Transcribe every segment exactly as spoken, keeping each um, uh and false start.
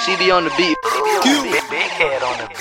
C D on the beat. Big, big head on the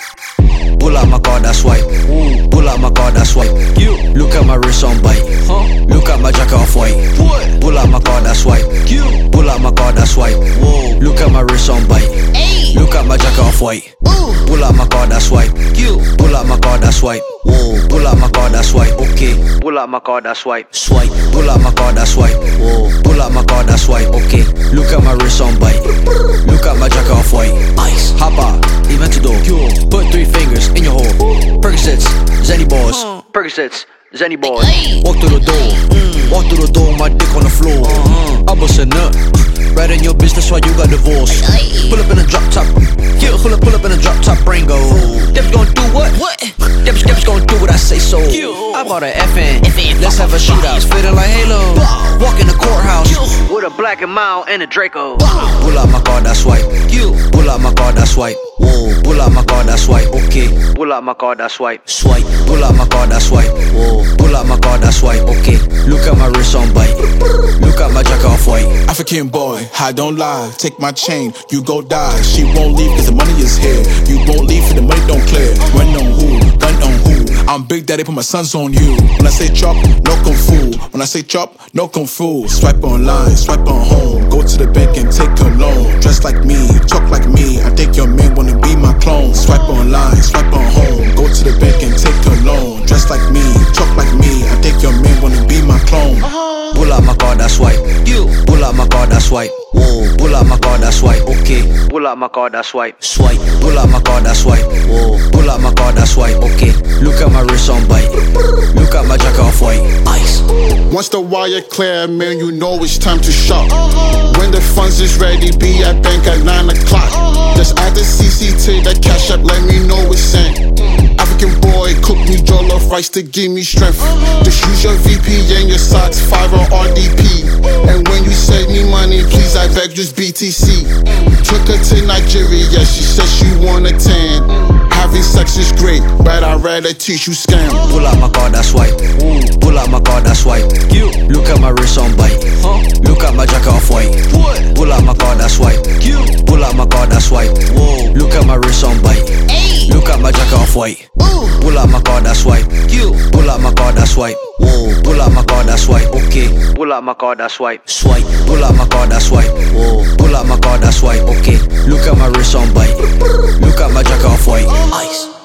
beat. Pull out my card, I swipe. Ooh. Pull out my card, I swipe. You. Look at my wrist on bite. Huh? Look at my jacket off white. What? Pull out my card, I swipe. You. Pull out my card, I swipe. Whoa. Look at my wrist on bite. Ay. Look at my jacket off white. Ooh. Pull out my card, I swipe. You. Pull out my card, I swipe. Whoa. Pull out my card, I swipe. Okay. Pull out my card, I swipe. Swipe. Pull out my card, I swipe. Whoa. Pull out my card, I swipe. Okay. Look at my wrist on bite. Look at my jacket off white. Ice. Hopper. Event to door. Put three fingers in your hole. Percocets. Zenny balls. Uh. Percocets. Zenny balls. Walk through the door. Mm. Walk through the door. My dick on the floor. Uh-huh. I bust a nut. Right in your bitch, that's why you got divorced. Pull up in a drop top. Yeah, pull up, pull up in a drop top Rango. Deb's gonna do what? What? Deb's, Deb's gonna do what I say so. I bought a F N. Let's have a shootout. It's fitting like Halo. Walk in the courthouse with a black and mild and a Draco. Pull out my card, I swipe. Pull out my card, I swipe. Whoa. Pull out my card, I swipe. Okay. Pull out my card, I swipe. Swipe. Pull out my card, I swipe. Whoa. Pull out my card, I swipe. Okay. Look at my wrist on bite. Look at my jacket off white. African boy, I don't lie. Take my chain, you go die. She won't leave cause the money is here. You won't leave for the money don't clear. Run on who? Run on who? I'm Big Daddy, put my sons on you. When I say chop, no kung fu. When I say chop, no kung fu. Swipe online, swipe on home. Go to the bank and take a loan. Dress like me, talk like me. I think your man wanna be my clone. Swipe online, swipe on home. Go to the bank and take a loan. Dress like me, talk like me. I think your man wanna be my clone. Pull out my card, I swipe. You. Pull out my card, I swipe. Whoa. Pull out my card, I swipe. Okay. Pull out my card, I swipe. Swipe. Pull out my card, I swipe. Whoa. Pull out my card, I swipe. Okay. Look at my wrist on bite. Look at my jacket off white. Ice. Once the wire clear, man, you know it's time to shop. When the funds is ready, be at bank at nine o'clock. Just add the C C to the cash app, let me know it's sent. African boy, cook me jollof rice to give me strength. Just use your V P N, your socks, five or R D P. And when you send me money, please I beg just B T C. Took her to Nigeria, she said she wanna tan. Having sex is great, but I'd rather teach you scam. Pull out my card, I swipe. Ooh. Pull out my card, I swipe. You. Look at my wrist on bite. Huh? Look at my jacket off white. What? Pull out my card, I swipe. You. Pull out my card, I swipe. Whoa. Look at my wrist on bite. Ay. Look at my jacket off white. Ooh. Pull out my card, I swipe. You. Pull out my card, I swipe. Whoa. Pull out my card, I swipe. Okay. Pull out my card, I swipe. Swipe. Pull out my card, I swipe. Whoa. Pull out my card, I swipe. Okay. Look at my wrist on bite. Look at my jacket off white. Ice.